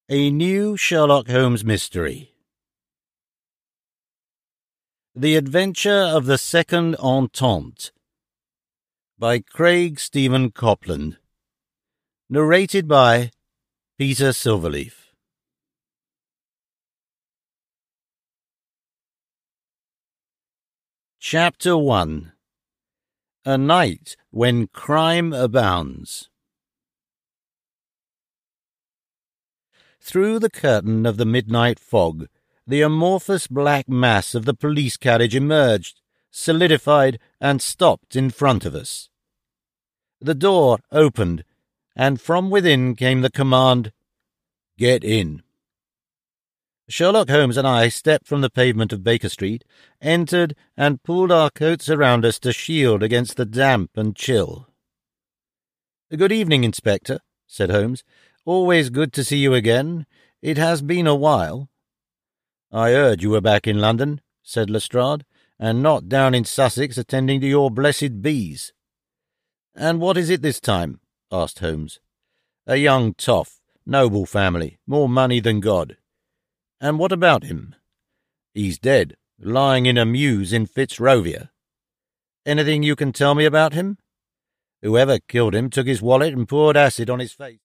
A new Sherlock Holmes mystery. The Adventure of the Second Entente by Craig Stephen Copland. Narrated by Peter Silverleaf. Chapter 1. A Night When Crime Abounds. Through the curtain of the midnight fog, the amorphous black mass of the police carriage emerged, solidified, and stopped in front of us. The door opened, and from within came the command, "Get in." Sherlock Holmes and I stepped from the pavement of Baker Street, entered, and pulled our coats around us to shield against the damp and chill. "Good evening, Inspector," said Holmes. "Always good to see you again. It has been a while." "I heard you were back in London," said Lestrade, "and not down in Sussex attending to your blessed bees." "And what is it this time?" asked Holmes. "A young toff, noble family, more money than God." "And what about him?" "He's dead, lying in a mews in Fitzrovia." "Anything you can tell me about him?" "Whoever killed him took his wallet and poured acid on his face."